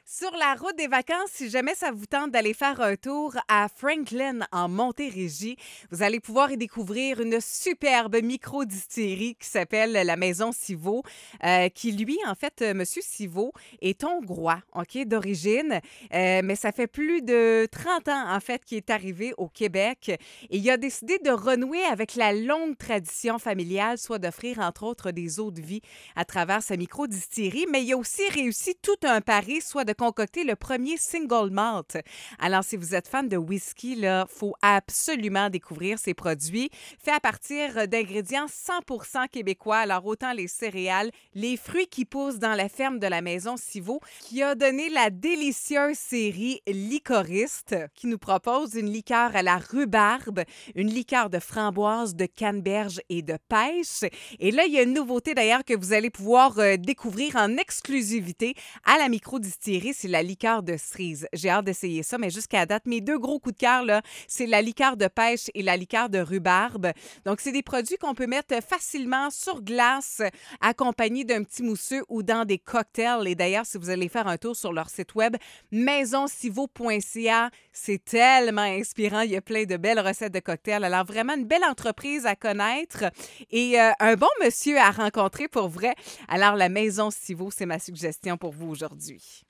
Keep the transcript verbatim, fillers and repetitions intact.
Sur la route des vacances, si jamais ça vous tente d'aller faire un tour à Franklin, en Montérégie, vous allez pouvoir y découvrir une superbe micro-distillerie qui s'appelle la Maison Siveau, euh, qui lui, en fait, euh, Monsieur Siveau est hongrois, OK, d'origine, euh, mais ça fait plus de trente ans, en fait, qu'il est arrivé au Québec et il a décidé de renouer avec la longue tradition familiale, soit d'offrir, entre autres, des eaux de vie à travers sa micro-distillerie, mais il a aussi réussi tout un pari, soit de concocter le premier single malt. Alors, si vous êtes fan de whisky, il faut absolument découvrir ces produits faits à partir d'ingrédients cent pour cent québécois. Alors, autant les céréales, les fruits qui poussent dans la ferme de la maison Siveau, qui a donné la délicieuse série Licoriste, qui nous propose une liqueur à la rhubarbe, une liqueur de framboise, de canneberge et de pêche. Et là, il y a une nouveauté d'ailleurs que vous allez pouvoir euh, découvrir en exclusivité à la micro-distillerie, c'est la liqueur de cerise. J'ai hâte d'essayer ça, mais jusqu'à date, mes deux gros coups de cœur, là, c'est la liqueur de pêche et la liqueur de rhubarbe. Donc, c'est des produits qu'on peut mettre facilement sur glace, accompagnés d'un petit mousseux ou dans des cocktails. Et d'ailleurs, si vous allez faire un tour sur leur site web, maison sivo point c a, c'est tellement inspirant. Il y a plein de belles recettes de cocktails. Alors, vraiment une belle entreprise à connaître et euh, un bon monsieur à rencontrer pour vrai. Alors, la Maison Sivo, c'est ma suggestion pour vous aujourd'hui.